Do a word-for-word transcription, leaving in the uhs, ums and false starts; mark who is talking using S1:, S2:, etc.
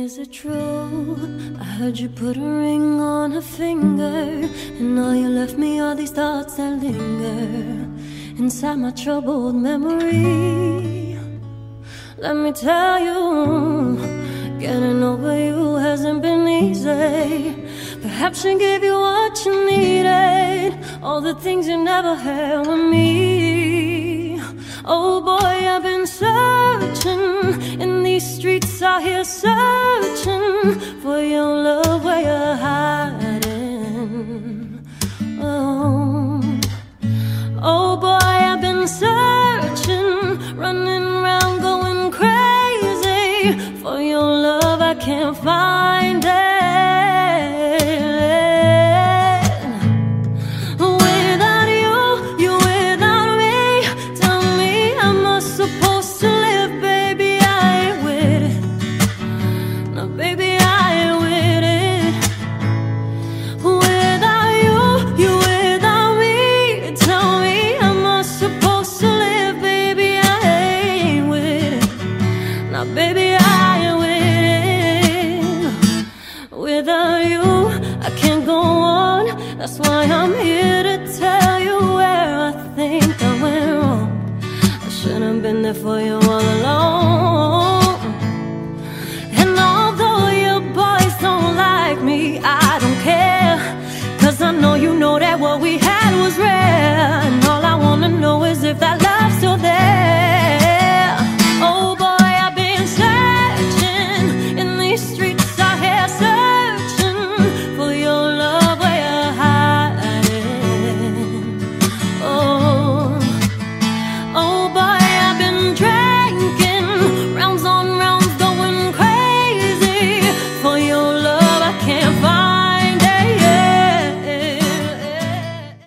S1: is it true? I heard you put a ring on her finger, and all you left me are these thoughts that linger inside my troubled memory. Let me tell you, getting over you hasn't been easy. Perhaps she gave you what you needed, all the things you never had with me. Oh boy, I've been searching in these streets out here, searching for your love where you're hiding. Oh, oh boy, I've been searching, running around going crazy for your love. I can't find it. Without you, you without me. Tell me, am I supposed to live? Baby, I ain't with it. No, baby, I ain't with it. Without you, you without me. Tell me, am I supposed to live? Baby, I ain't with it. Now, baby, I ain't with it. Without you, I can't go on. That's why I'm here to tell you where I think I went wrong. I shouldn't have been there for you